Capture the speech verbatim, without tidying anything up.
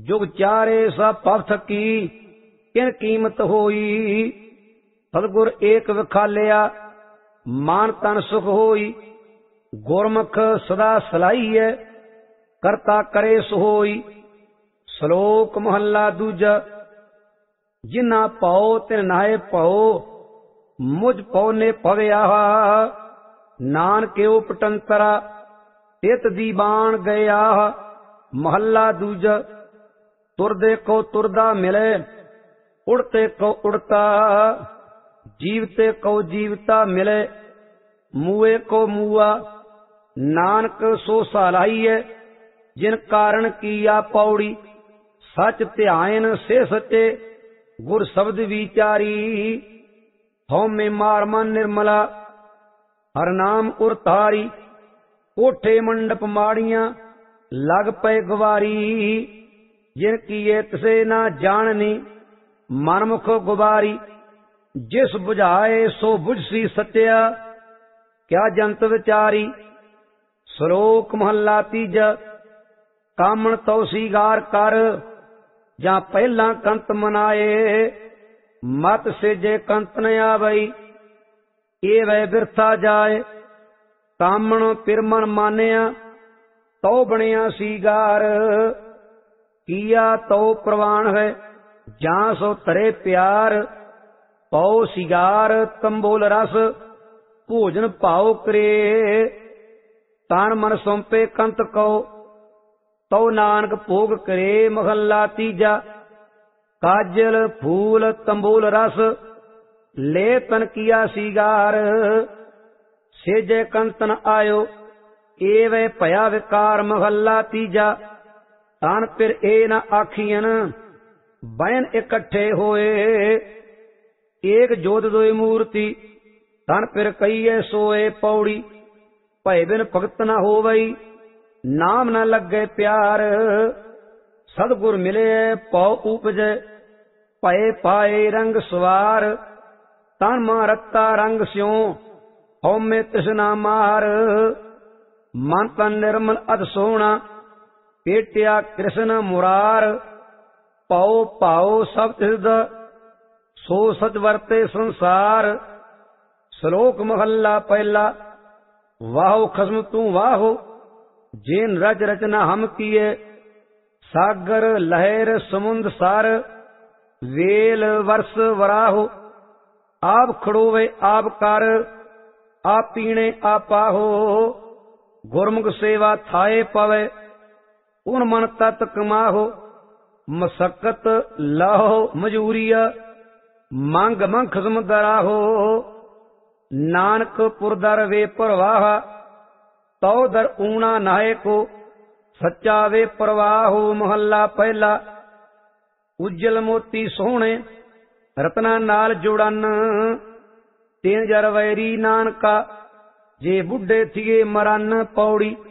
जुग चारे सब पथ की किन कीमत होई। सतगुर एक विखालिया मान तन सुख होई। गुरमुख सदा सलाहीए करता करे सोई। श्लोक महला दूजा। जिन्ना पाओ तिन नाए पाओ मुझ पौ ने पवया। नानक पटंतरा तित दीवान गया। महला दूजा। तुरदे को तुरदा मिले उड़ते को उड़ता। जीवते को जीवता मिले मुए को मुआ। नानक सो सलाहीए जिन कारण किया पौड़ी। सच ध्यान से सचे गुर शब्द विचारी। हौ में मार मन निर्मला हर नाम उरतारी। कोठे मंडप माड़ियां लग पे गवारी। जिन किए तिसे ना जाननी मनमुख गुबारी। जिस बुझाए सो बुझसी सत्या क्या जंत विचारी। श्लोक महला तीजा। कामण तो सीगार कर जा पहला कंत मनाए। मत से जे कंत न आवई ए वह बिरथा जाए। कामण पिरमन मानिया तो बनिया सीगार। किया तो प्रवान है जहां सो तरे प्यार। पौ सिगार तंबोल रस भोजन पाओ करे। तान मन सौंपे कंत को तो नानक भोग करे। महला तीजा। काजल फूल तंबोल रस ले तन किया सिगार। सेजे कंतन आयो एवे भया विकार। महला तीजा। तान फिर ए न आखियन बैन इकट्ठे होए। एक जोत दोई मूर्ति तन फिर कईए सोए। पौड़ी भय बिन भगत न होवई नाम न लगे प्यार। सदगुर मिले पौ उपजे भय पाए रंग सवार। तन मां रत्ता रंग स्यों हौ में तृष्णा मार। मन तन निर्मल अध सोना पेटिया कृष्ण मुरार। पौ पाओ सब सिद्ध सो सच वर्ते संसार। श्लोक महला पहला। वाहो खस्म तू वाहो जेन रच रचना हम किए। सागर लहर समुंद सार वेल वर्ष वराहो। आप खड़ोवे आप कर आप पीने आपाहो। गुरमुख सेवा थाए पवे उन मन तत् कमाहो। मसक्कत लाहो मजूरिया मंग मंग खसम दराहो। नानक पुरदर वे परवाह तो दर ऊना नाहे को। सच्चा वे परवाहो। महला पहला। उज्जल मोती सोहने रत्ना नाल जुड़न। तीन जर वैरी नानका जे बुढ़े थिए मरन। पौड़ी